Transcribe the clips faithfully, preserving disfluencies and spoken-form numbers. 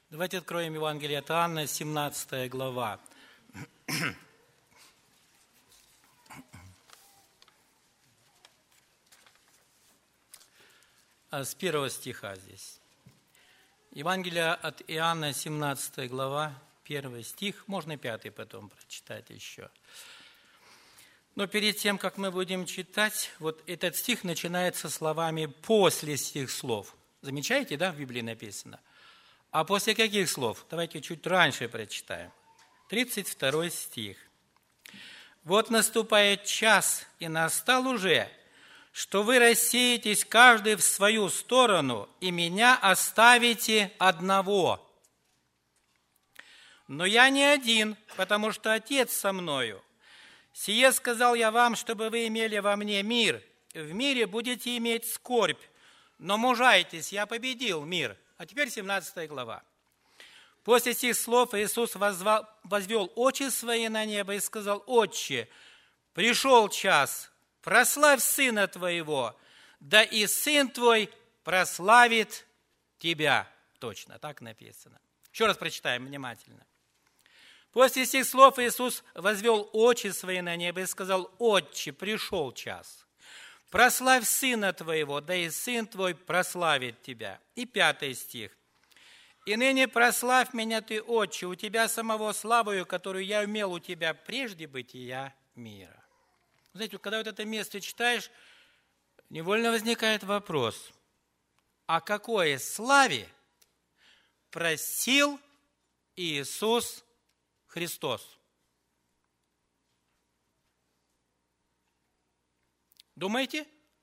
Давайте откроем Евангелие от Иоанна, семнадцатая глава. С первого стиха здесь. Евангелие от Иоанна, семнадцатая глава, первый стих. Можно пятый потом прочитать еще. Но перед тем, как мы будем читать, вот этот стих начинается словами «после сих слов». Замечаете, да, в Библии написано? А после каких слов? Давайте чуть раньше прочитаем. тридцать второй стих. «Вот наступает час, и настал уже, что вы рассеетесь каждый в свою сторону, и меня оставите одного. Но я не один, потому что Отец со мною. Сие сказал я вам, чтобы вы имели во мне мир. В мире будете иметь скорбь, но мужайтесь, я победил мир». А теперь семнадцатая глава. «После сих слов Иисус возвал, возвел очи свои на небо и сказал: Отче, пришел час, прославь Сына Твоего, да и Сын Твой прославит Тебя». Точно, так написано. Еще раз прочитаем внимательно. «После сих слов Иисус возвел очи свои на небо и сказал: Отче, пришел час. Прославь Сына Твоего, да и Сын Твой прославит Тебя». И пятый стих. «И ныне прославь меня Ты, Отче, у Тебя самого славою, которую я имел у Тебя прежде бытия мира». Знаете, когда вот это место читаешь, невольно возникает вопрос: о какой славе просил Иисус Христос? Думаете?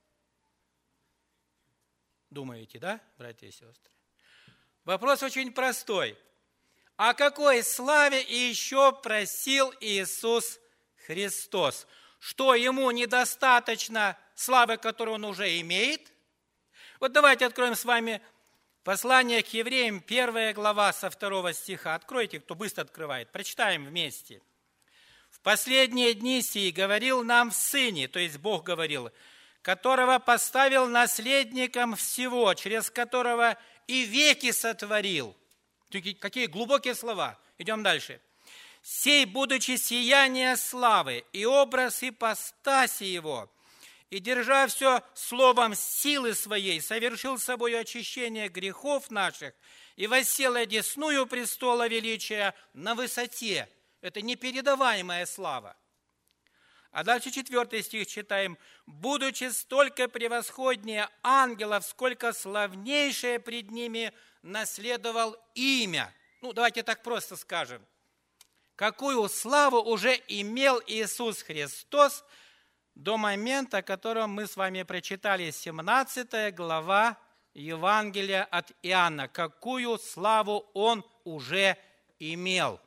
Думаете, да, братья и сестры? Вопрос очень простой. О какой славе еще просил Иисус Христос? Что, ему недостаточно славы, которую он уже имеет? Вот давайте откроем с вами послание к евреям, первая глава со второго стиха. Откройте, кто быстро открывает. Прочитаем вместе. «В последние дни сии говорил нам в Сыне», то есть Бог говорил, «которого поставил наследником всего, через которого и веки сотворил». Какие глубокие слова. Идем дальше. «Сей, будучи сияние славы, и образ ипостаси его, и, держа все словом силы своей, совершил собою очищение грехов наших, и воссел одесную престола величия на высоте». Это непередаваемая слава. А дальше четвертый стих читаем. «Будучи столько превосходнее ангелов, сколько славнейшее пред ними наследовал имя». Ну, давайте так просто скажем. Какую славу уже имел Иисус Христос до момента, о котором мы с вами прочитали, семнадцатая глава Евангелия от Иоанна. Какую славу Он уже имел.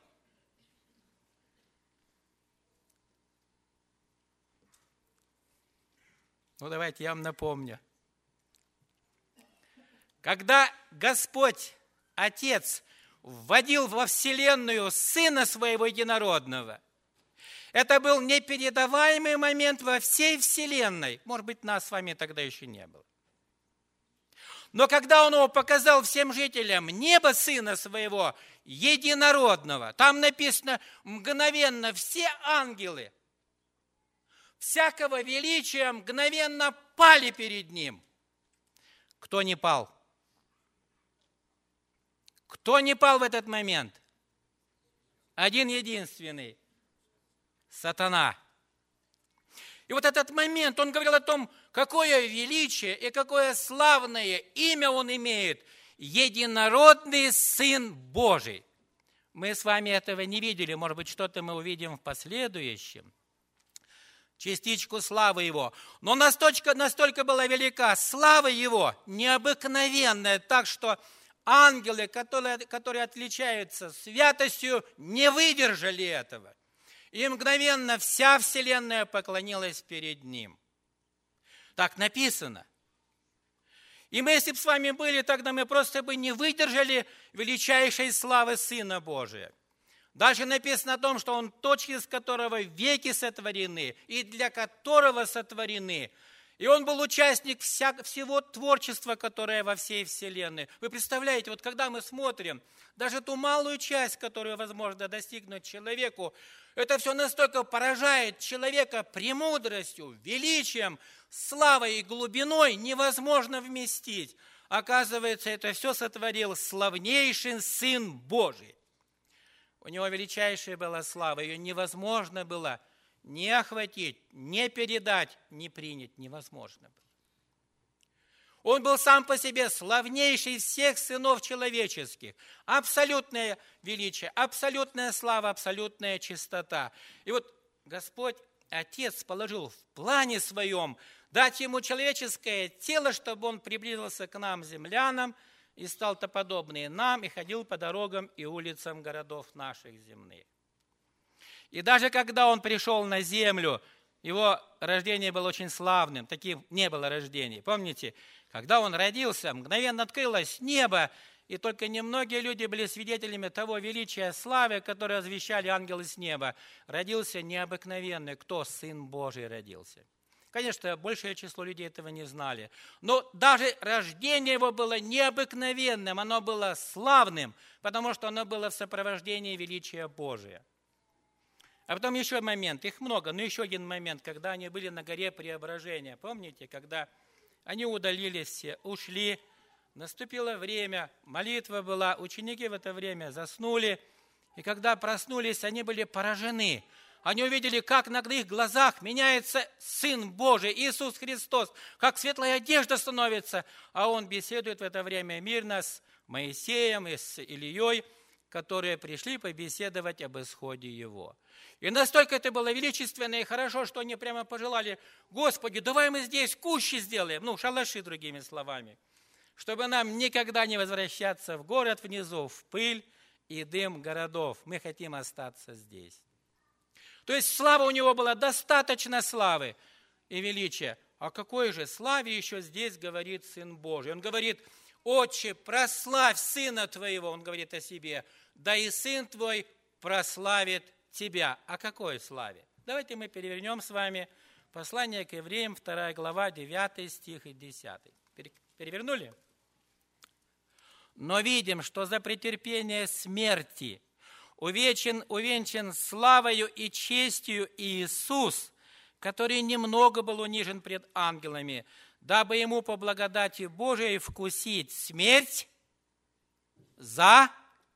Ну, давайте я вам напомню. Когда Господь, Отец, вводил во вселенную Сына Своего Единородного, это был непередаваемый момент во всей вселенной. Может быть, нас с вами тогда еще не было. Но когда Он его показал всем жителям неба Сына Своего Единородного, там написано, мгновенно все ангелы всякого величия мгновенно пали перед Ним. Кто не пал? Кто не пал в этот момент? Один единственный. Сатана. И вот этот момент, он говорил о том, какое величие и какое славное имя он имеет. Единородный Сын Божий. Мы с вами этого не видели, может быть, что-то мы увидим в последующем. Частичку славы Его. Но настолько, настолько была велика слава Его, необыкновенная, так что ангелы, которые, которые отличаются святостью, не выдержали этого. И мгновенно вся вселенная поклонилась перед Ним. Так написано. И мы, если бы с вами были, тогда мы просто бы не выдержали величайшей славы Сына Божия. Дальше написано о том, что Он тот, через которого веки сотворены, и для которого сотворены. И он был участник вся, всего творчества, которое во всей вселенной. Вы представляете, вот когда мы смотрим, даже ту малую часть, которую возможно достигнуть человеку, это все настолько поражает человека премудростью, величием, славой и глубиной, невозможно вместить. Оказывается, это все сотворил славнейший Сын Божий. У него величайшая была слава, ее невозможно было не охватить, не передать, не принять, невозможно было. Он был сам по себе славнейший из всех сынов человеческих. Абсолютное величие, абсолютная слава, абсолютная чистота. И вот Господь, Отец, положил в плане своем дать ему человеческое тело, чтобы он приблизился к нам, землянам, и стал-то подобный нам, и ходил по дорогам и улицам городов наших земных. И даже когда он пришел на землю, его рождение было очень славным, таким не было рождений. Помните, когда он родился, мгновенно открылось небо, и только немногие люди были свидетелями того величия славы, которое возвещали ангелы с неба. Родился необыкновенный, кто? Сын Божий родился. Конечно, большее число людей этого не знали. Но даже рождение его было необыкновенным, оно было славным, потому что оно было в сопровождении величия Божия. А потом еще момент, их много, но еще один момент, когда они были на горе Преображения. Помните, когда они удалились все, ушли, наступило время, молитва была, ученики в это время заснули, и когда проснулись, они были поражены. Они увидели, как на их глазах меняется Сын Божий, Иисус Христос, как светлая одежда становится, а Он беседует в это время мирно с Моисеем и с Илией, которые пришли побеседовать об исходе Его. И настолько это было величественно и хорошо, что они прямо пожелали: Господи, давай мы здесь кущи сделаем, ну, шалаши, другими словами, чтобы нам никогда не возвращаться в город внизу, в пыль и дым городов. Мы хотим остаться здесь. То есть слава у него была, достаточно славы и величия. О какой же славе еще здесь говорит Сын Божий? Он говорит: Отче, прославь Сына Твоего, Он говорит о себе, да и Сын Твой прославит Тебя. О какой славе? Давайте мы перевернем с вами послание к Евреям, вторая глава, девятый стих и десятый. Перевернули? Но видим, что за претерпение смерти увенчан, увенчан славою и честью Иисус, который немного был унижен пред ангелами, дабы ему по благодати Божией вкусить смерть за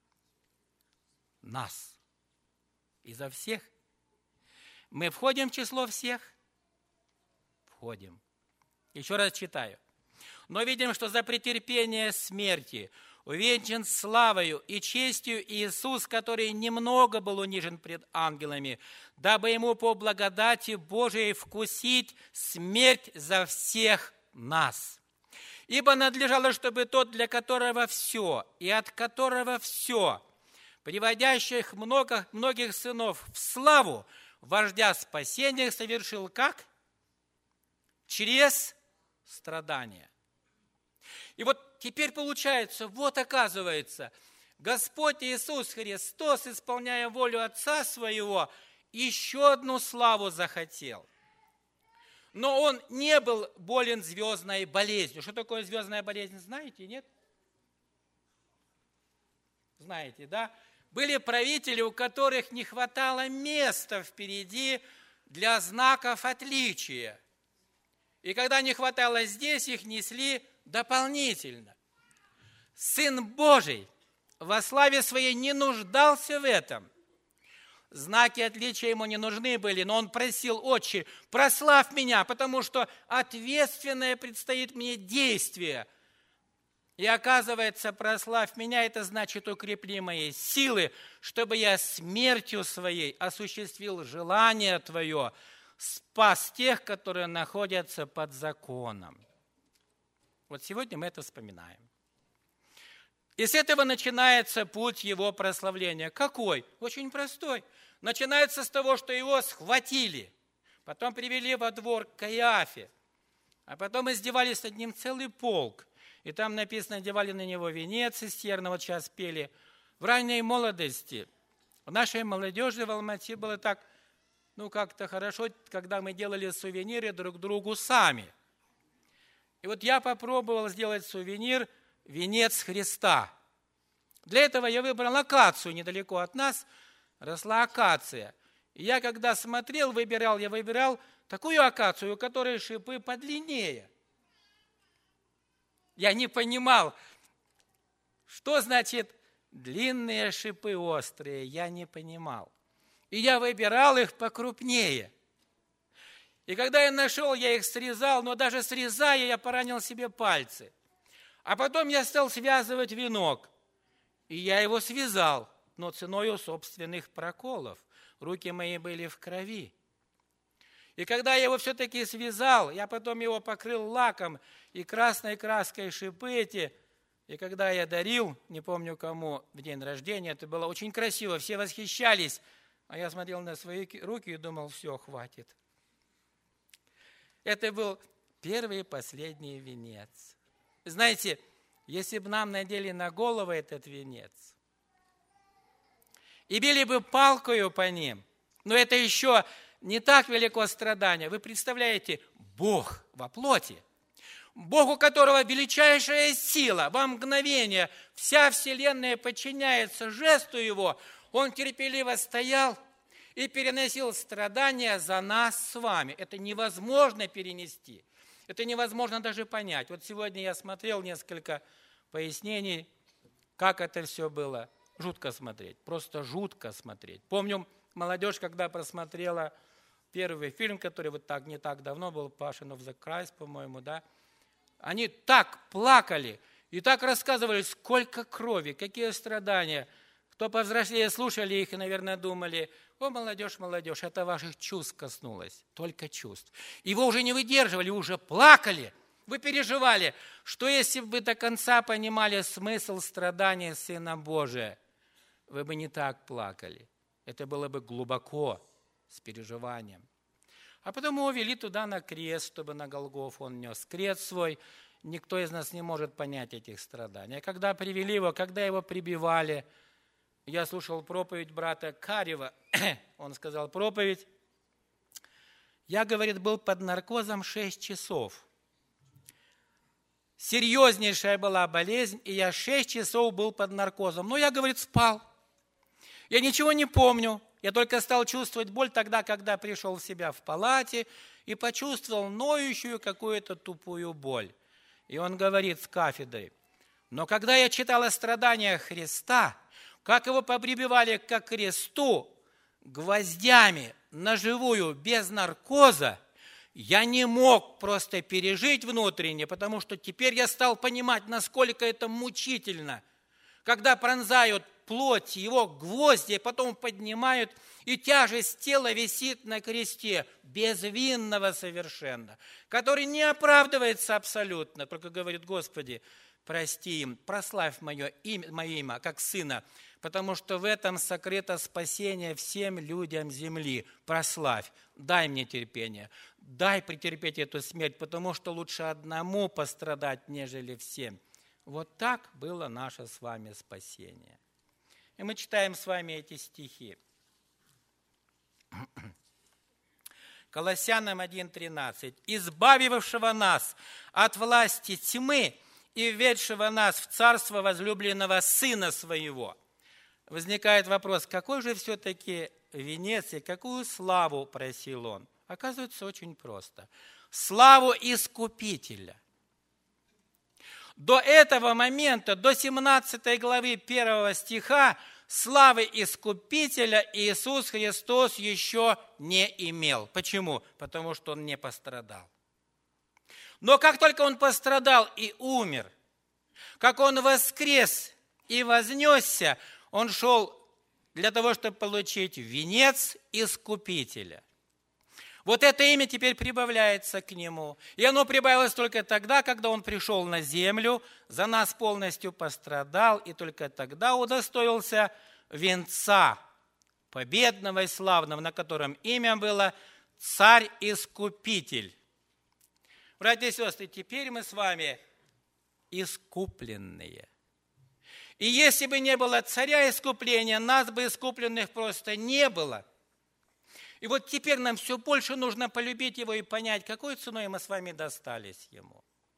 нас и за всех. Мы входим в число всех? Входим. Еще раз читаю. Но видим, что за претерпение смерти увенчан славою и честью Иисус, который немного был унижен пред ангелами, дабы ему по благодати Божией вкусить смерть за всех нас. Ибо надлежало, чтобы тот, для которого все, и от которого все, приводящих много, многих сынов в славу, вождя спасения совершил как? Через страдания. И вот теперь получается, вот оказывается, Господь Иисус Христос, исполняя волю Отца Своего, еще одну славу захотел. Но Он не был болен звездной болезнью. Что такое звездная болезнь, знаете, нет? Знаете, да? Были правители, у которых не хватало места впереди для знаков отличия. И когда не хватало здесь, их несли дополнительно. Сын Божий во славе Своей не нуждался в этом. Знаки отличия ему не нужны были, но он просил: Отче, прославь меня, потому что ответственное предстоит мне действие. И оказывается, прославь меня, это значит укрепли мои силы, чтобы я смертью своей осуществил желание Твое, спас тех, которые находятся под законом. Вот сегодня мы это вспоминаем. И с этого начинается путь его прославления. Какой? Очень простой. Начинается с того, что его схватили, потом привели во двор к Каиафе, а потом издевались над ним целый полк. И там написано, одевали на него венец из терна, вот сейчас пели. В ранней молодости, в нашей молодежи в Алмате было так, ну как-то хорошо, когда мы делали сувениры друг другу сами. И вот я попробовал сделать сувенир «Венец Христа». Для этого я выбрал акацию, недалеко от нас росла акация. И я, когда смотрел, выбирал, я выбирал такую акацию, у которой шипы подлиннее. Я не понимал, что значит длинные шипы острые, я не понимал. И я выбирал их покрупнее. И когда я нашел, я их срезал, но даже срезая, я поранил себе пальцы. А потом я стал связывать венок. И я его связал, но ценою собственных проколов. Руки мои были в крови. И когда я его все-таки связал, я потом его покрыл лаком и красной краской шипы эти. И когда я дарил, не помню кому, в день рождения, это было очень красиво, все восхищались. А я смотрел на свои руки и думал, все, хватит. Это был первый и последний венец. Знаете, если бы нам надели на голову этот венец и били бы палкою по ним, но это еще не так велико страдание. Вы представляете, Бог во плоти, Бог, у которого величайшая сила, во мгновение вся вселенная подчиняется жесту Его, Он терпеливо стоял и переносил страдания за нас с вами. Это невозможно перенести. Это невозможно даже понять. Вот сегодня я смотрел несколько пояснений, как это все было. Жутко смотреть, просто жутко смотреть. Помню, молодежь, когда просмотрела первый фильм, который вот так не так давно был, Passion of the Christ, по-моему, да, они так плакали и так рассказывали, сколько крови, какие страдания. Кто повзрослее слушали их и, наверное, думали, о, молодежь, молодежь, это ваших чувств коснулось, только чувств. И вы уже не выдерживали, уже плакали, вы переживали, что если бы вы до конца понимали смысл страдания Сына Божия, вы бы не так плакали. Это было бы глубоко, с переживанием. А потом его увели туда на крест, чтобы на Голгофу он нес крест свой. Никто из нас не может понять этих страданий. А когда привели его, когда его прибивали, я слушал проповедь брата Карева, он сказал проповедь. Я, говорит, был под наркозом шесть часов. Серьезнейшая была болезнь, и я шесть часов был под наркозом. Но я, говорит, спал. Я ничего не помню. Я только стал чувствовать боль тогда, когда пришел в себя в палате и почувствовал ноющую какую-то тупую боль. И он говорит с кафедры, но когда я читал о страданиях Христа, как его поприбивали к кресту гвоздями на живую, без наркоза, я не мог просто пережить внутренне, потому что теперь я стал понимать, насколько это мучительно, когда пронзают плоть его гвозди, потом поднимают, и тяжесть тела висит на кресте, безвинного совершенно, который не оправдывается абсолютно, только говорит, Господи, прости им, прославь мое имя, мое имя, как сына, потому что в этом сокрыто спасение всем людям земли. Прославь, дай мне терпение, дай претерпеть эту смерть, потому что лучше одному пострадать, нежели всем. Вот так было наше с вами спасение. И мы читаем с вами эти стихи. Колоссянам один тринадцать. «Избавившего нас от власти тьмы и введшего нас в царство возлюбленного Сына Своего». Возникает вопрос, какой же все-таки венец и какую славу просил он? Оказывается, очень просто. Славу Искупителя. До этого момента, до семнадцатой главы первого стиха, славы Искупителя Иисус Христос еще не имел. Почему? Потому что Он не пострадал. Но как только Он пострадал и умер, как Он воскрес и вознесся, Он шел для того, чтобы получить венец Искупителя. Вот это имя теперь прибавляется к Нему. И оно прибавилось только тогда, когда Он пришел на землю, за нас полностью пострадал, и только тогда удостоился венца победного и славного, на котором имя было Царь-Искупитель. Братья и сестры, теперь мы с вами искупленные. И если бы не было царя искупления, нас бы искупленных просто не было. И вот теперь нам все больше нужно полюбить Его и понять, какой ценой мы с вами достались Ему.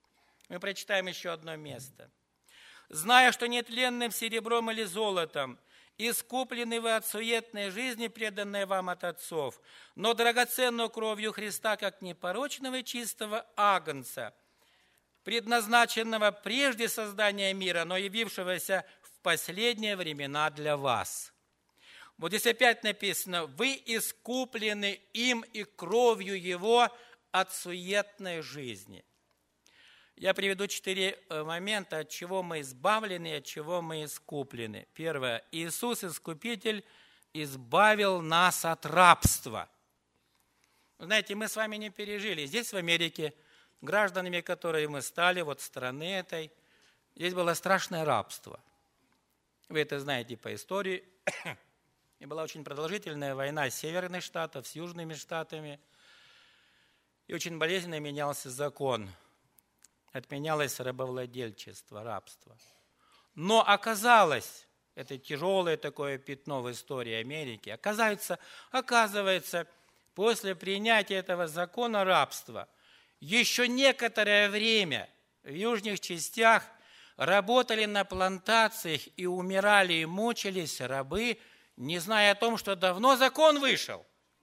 Мы прочитаем еще одно место. «Зная, что нетленным серебром или золотом искуплены вы от суетной жизни, преданной вам от отцов, но драгоценную кровью Христа, как непорочного и чистого агнца, предназначенного прежде создания мира, но явившегося в последние времена для вас». Вот здесь опять написано: «Вы искуплены им и кровью Его от суетной жизни». Я приведу четыре момента, от чего мы избавлены, от чего мы искуплены. Первое. Иисус, Искупитель, избавил нас от рабства. Вы знаете, мы с вами не пережили. Здесь, в Америке, гражданами, которые мы стали, вот страны этой, здесь было страшное рабство. Вы это знаете по истории. И была очень продолжительная война северных штатов с южными штатами. И очень болезненно менялся закон. Отменялось рабовладельчество, рабство. Но оказалось, это тяжелое такое пятно в истории Америки, оказывается, оказывается, после принятия этого закона рабства, еще некоторое время в южных частях работали на плантациях и умирали и мучились рабы, не зная о том, что давно закон вышел.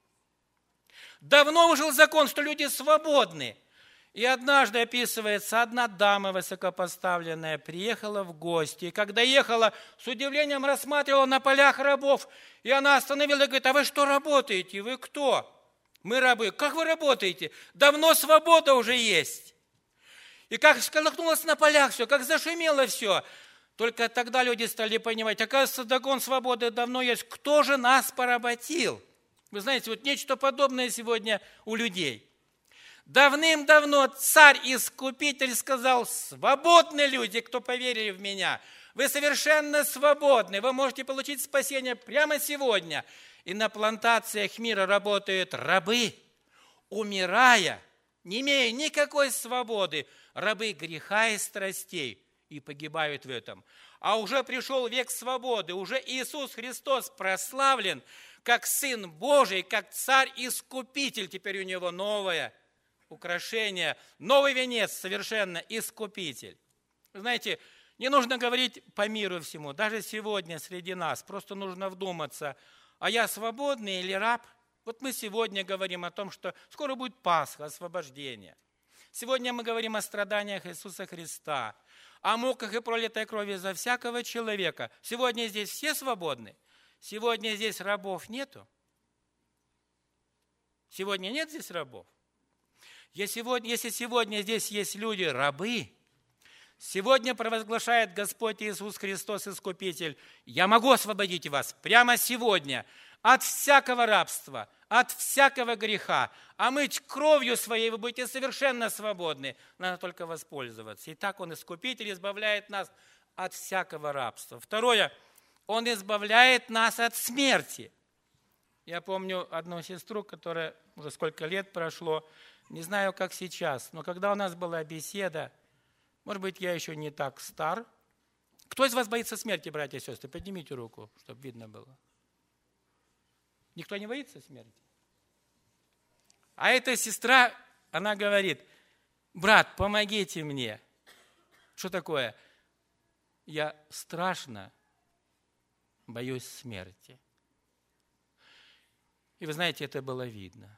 Давно вышел закон, что люди свободны. И однажды описывается, одна дама высокопоставленная приехала в гости, и когда ехала, с удивлением рассматривала на полях рабов, и она остановилась и говорит: а вы что работаете? Вы кто? Мы рабы. Как вы работаете? Давно свобода уже есть. И как сколыхнулось на полях все, как зашумело все. Только тогда люди стали понимать, оказывается, закон свободы давно есть. Кто же нас поработил? Вы знаете, вот нечто подобное сегодня у людей. Давным-давно царь-искупитель сказал: свободны люди, кто поверили в меня. Вы совершенно свободны, вы можете получить спасение прямо сегодня. И на плантациях мира работают рабы, умирая, не имея никакой свободы, рабы греха и страстей, и погибают в этом. А уже пришел век свободы, уже Иисус Христос прославлен как Сын Божий, как Царь-Искупитель. Теперь у Него новое украшение, новый венец, совершенно Искупитель. Вы знаете, не нужно говорить по миру всему, даже сегодня среди нас, просто нужно вдуматься, а я свободный или раб? Вот мы сегодня говорим о том, что скоро будет Пасха, освобождение. Сегодня мы говорим о страданиях Иисуса Христа, о муках и пролитой крови за всякого человека. Сегодня здесь все свободны? Сегодня здесь рабов нету? Сегодня нет здесь рабов? Если сегодня, если сегодня здесь есть люди, рабы, сегодня провозглашает Господь Иисус Христос, Искупитель: я могу освободить вас прямо сегодня от всякого рабства, от всякого греха, а мыть кровью своей вы будете совершенно свободны. Надо только воспользоваться. И так Он, Искупитель, избавляет нас от всякого рабства. Второе, Он избавляет нас от смерти. Я помню одну сестру, которая уже сколько лет прошло, не знаю, как сейчас, но когда у нас была беседа, может быть, я еще не так стар. Кто из вас боится смерти, братья и сестры? Поднимите руку, чтобы видно было. Никто не боится смерти? А эта сестра, она говорит: брат, помогите мне. Что такое? Я страшно боюсь смерти. И вы знаете, это было видно.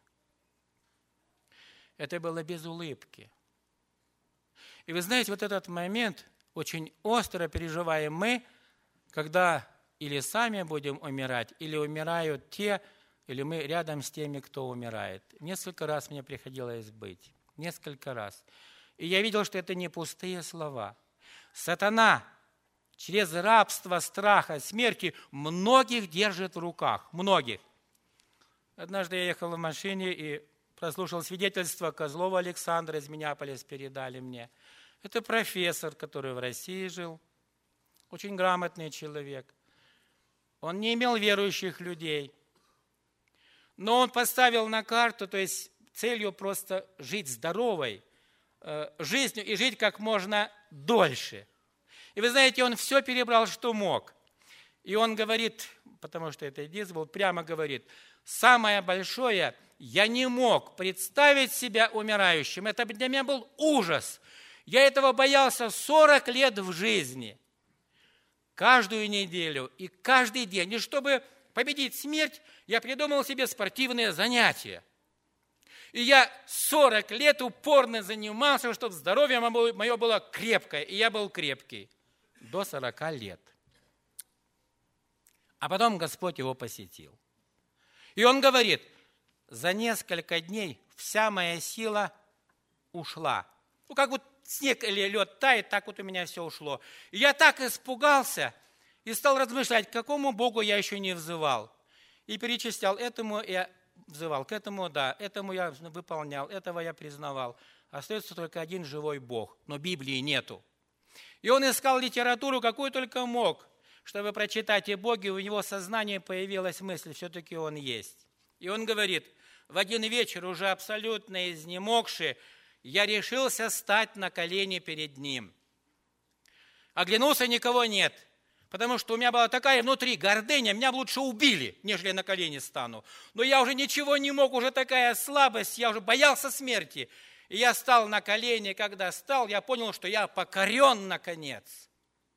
Это было без улыбки. И вы знаете, вот этот момент очень остро переживаем мы, когда или сами будем умирать, или умирают те, или мы рядом с теми, кто умирает. Несколько раз мне приходилось быть. Несколько раз. И я видел, что это не пустые слова. Сатана через рабство, страха, смерти многих держит в руках. Многих. Однажды я ехал в машине и прослушал свидетельство Козлова Александра из Миннеаполиса, передали мне. Это профессор, который в России жил, очень грамотный человек. Он не имел верующих людей, но он поставил на карту, то есть целью просто жить здоровой э, жизнью и жить как можно дольше. И вы знаете, он все перебрал, что мог. И он говорит, потому что это Эдис был, прямо говорит: самое большое, я не мог представить себя умирающим. Это для меня был ужас. Я этого боялся сорок лет в жизни. Каждую неделю и каждый день. И чтобы победить смерть, я придумал себе спортивные занятия. И я сорок лет упорно занимался, чтобы здоровье мое было крепкое. И я был крепкий до сорока лет. А потом Господь его посетил. И он говорит, за несколько дней вся моя сила ушла. Ну, как вот снег или лед тает, так вот у меня все ушло. И я так испугался и стал размышлять, к какому Богу я еще не взывал. И перечислял, этому я взывал, к этому да, этому я выполнял, этого я признавал. Остается только один живой Бог, но Библии нету. И он искал литературу, какую только мог, чтобы прочитать о Боге, у него в сознании появилась мысль, все-таки он есть. И он говорит, в один вечер, уже абсолютно изнемогший, я решился стать на колени перед ним. Оглянулся, никого нет, потому что у меня была такая внутри гордыня, меня лучше убили, нежели на колени стану. Но я уже ничего не мог, уже такая слабость, я уже боялся смерти. И я стал на колени, когда стал, я понял, что я покорен наконец.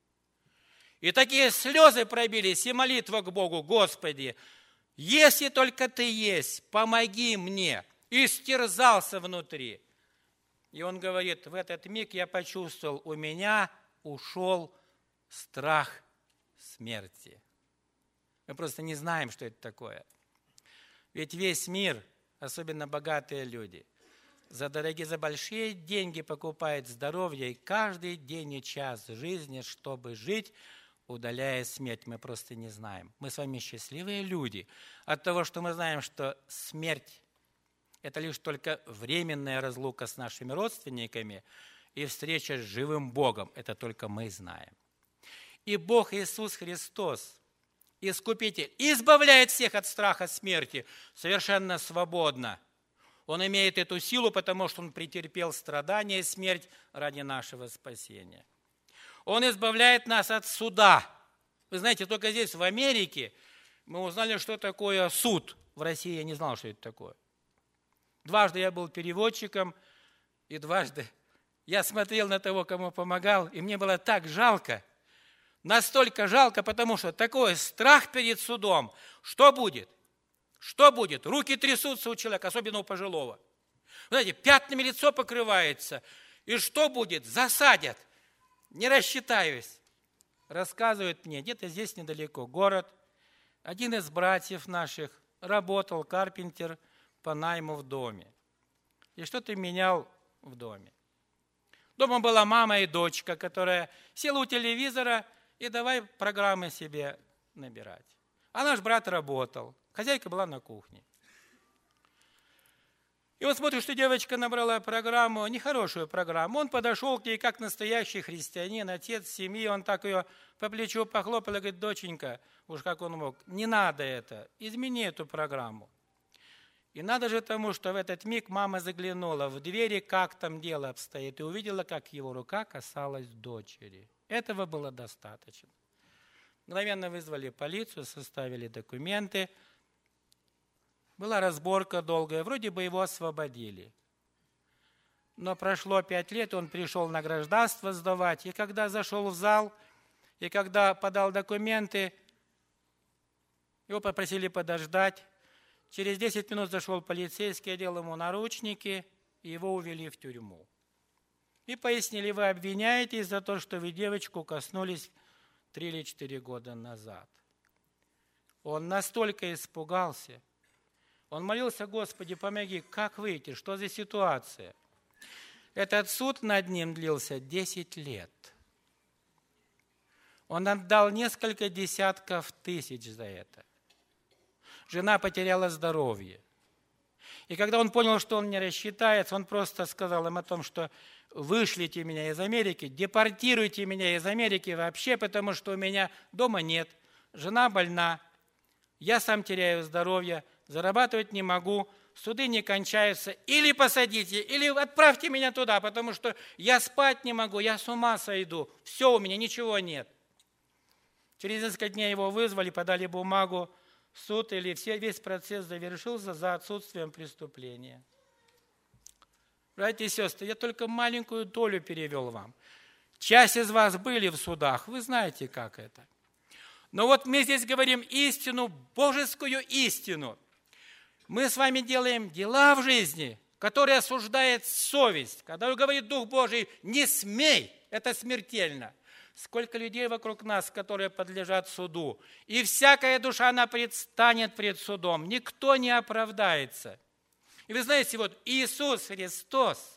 И такие слезы пробились, и молитва к Богу, Господи, если только Ты есть, помоги мне. И стерзался внутри. И он говорит, в этот миг я почувствовал, у меня ушел страх смерти. Мы просто не знаем, что это такое. Ведь весь мир, особенно богатые люди, за дорогие, за большие деньги покупают здоровье и каждый день и час жизни, чтобы жить, удаляя смерть. Мы просто не знаем. Мы с вами счастливые люди от того, что мы знаем, что смерть – это лишь только временная разлука с нашими родственниками и встреча с живым Богом. Это только мы знаем. И Бог Иисус Христос, Искупитель, избавляет всех от страха смерти совершенно свободно. Он имеет эту силу, потому что Он претерпел страдания и смерть ради нашего спасения. Он избавляет нас от суда. Вы знаете, только здесь, в Америке, мы узнали, что такое суд. В России я не знал, что это такое. Дважды я был переводчиком, и дважды я смотрел на того, кому помогал, и мне было так жалко, настолько жалко, потому что такой страх перед судом. Что будет? Что будет? Руки трясутся у человека, особенно у пожилого. Вы знаете, пятнами лицо покрывается. И что будет? Засадят. Не рассчитаюсь. Рассказывают мне, где-то здесь недалеко город. Один из братьев наших работал, карпентер, по найму в доме. И что-то менял в доме. Дома была мама и дочка, которая села у телевизора и давай программы себе набирать. А наш брат работал. Хозяйка была на кухне. И он смотрит, что девочка набрала программу, нехорошую программу. Он подошел к ней, как настоящий христианин, отец семьи. Он так ее по плечу похлопал и говорит, доченька, уж как он мог, не надо это, измени эту программу. И надо же тому, что в этот миг мама заглянула в двери, как там дело обстоит, и увидела, как его рука касалась дочери. Этого было достаточно. Мгновенно вызвали полицию, составили документы. Была разборка долгая, вроде бы его освободили. Но прошло пять лет, он пришел на гражданство сдавать, и когда зашел в зал, и когда подал документы, его попросили подождать. Через десять минут зашел полицейский, одел ему наручники, и его увели в тюрьму. И пояснили, вы обвиняетесь за то, что вы девочку коснулись три или четыре года назад. Он настолько испугался, он молился, Господи, помоги, как выйти, что за ситуация? Этот суд над ним длился десять лет. Он отдал несколько десятков тысяч за это. Жена потеряла здоровье. И когда он понял, что он не рассчитается, он просто сказал им о том, что вышлите меня из Америки, депортируйте меня из Америки вообще, потому что у меня дома нет, жена больна, я сам теряю здоровье, зарабатывать не могу, суды не кончаются, или посадите, или отправьте меня туда, потому что я спать не могу, я с ума сойду, все, у меня ничего нет. Через несколько дней его вызвали, подали бумагу, суд или все, весь процесс завершился за отсутствием преступления. Братья и сестры, я только маленькую долю перевел вам. Часть из вас были в судах, вы знаете, как это. Но вот мы здесь говорим истину, божескую истину. Мы с вами делаем дела в жизни, которые осуждает совесть. Когда говорит Дух Божий, не смей, это смертельно. Сколько людей вокруг нас, которые подлежат суду. И всякая душа, она предстанет пред судом. Никто не оправдается. И вы знаете, вот Иисус Христос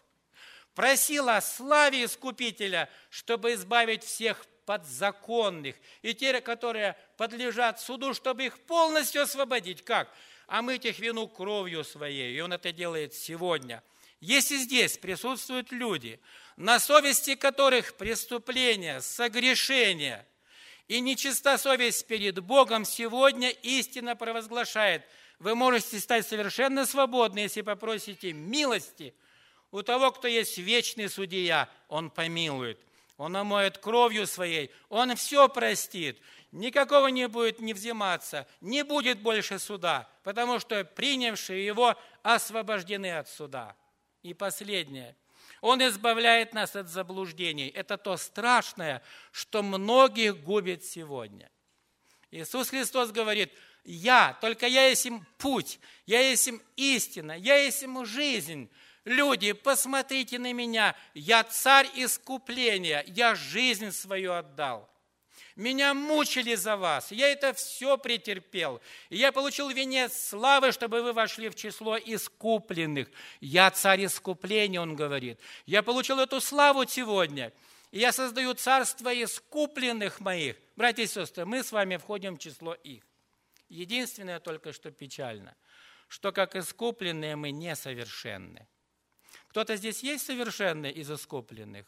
просил о славе Искупителя, чтобы избавить всех подзаконных. И те, которые подлежат суду, чтобы их полностью освободить. Как? Омыть их вину кровью своей. И Он это делает сегодня. Если здесь присутствуют люди, на совести которых преступления, согрешения и нечиста совесть перед Богом, сегодня истина провозглашает, вы можете стать совершенно свободны, если попросите милости у того, кто есть вечный судья. Он помилует, Он омоет кровью своей, Он все простит. Никакого не будет не взиматься, не будет больше суда, потому что принявшие Его освобождены от суда. И последнее. Он избавляет нас от заблуждений. Это то страшное, что многих губит сегодня. Иисус Христос говорит, я, только я есть им путь, я есть им истина, я есть им жизнь. Люди, посмотрите на меня, я царь искупления, я жизнь свою отдал. Меня мучили за вас, я это все претерпел. И я получил венец славы, чтобы вы вошли в число искупленных. Я царь искупления, он говорит. Я получил эту славу сегодня. И я создаю царство искупленных моих. Братья и сестры, мы с вами входим в число их. Единственное только, что печально, что как искупленные мы несовершенны. Кто-то здесь есть совершенный из искупленных?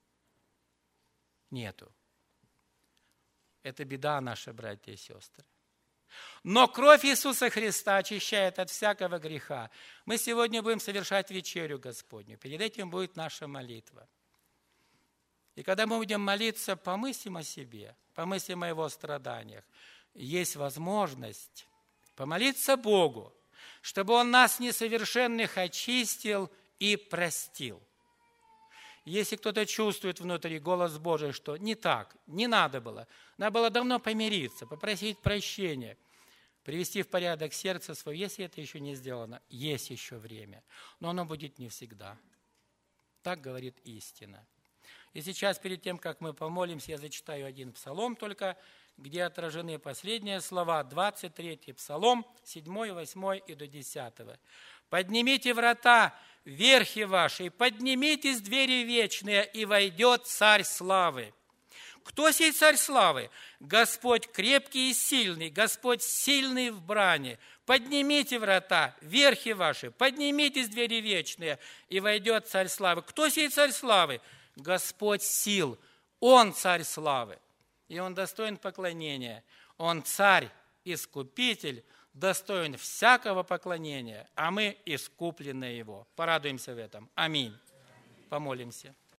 Нету. Это беда наша, братья и сестры. Но кровь Иисуса Христа очищает от всякого греха. Мы сегодня будем совершать вечерю Господню. Перед этим будет наша молитва. И когда мы будем молиться, помыслим о себе, помыслим о Его страданиях. Есть возможность помолиться Богу, чтобы Он нас несовершенных очистил и простил. Если кто-то чувствует внутри голос Божий, что не так, не надо было, надо было давно помириться, попросить прощения, привести в порядок сердце свое, если это еще не сделано, есть еще время, но оно будет не всегда. Так говорит истина. И сейчас, перед тем, как мы помолимся, я зачитаю один псалом только, где отражены последние слова, двадцать третий псалом, седьмой, восьмой и до десятого. «Поднимите врата, верхи ваши, поднимитесь двери вечные, и войдет царь славы». Кто сей царь славы? Господь крепкий и сильный, Господь сильный в брани. Поднимите врата, верхи ваши, поднимитесь двери вечные, и войдет царь славы. Кто сей царь славы? Господь сил, Он царь славы, и Он достоин поклонения. Он царь, искупитель, достоин всякого поклонения, а мы искуплены Его. Порадуемся в этом. Аминь. Помолимся.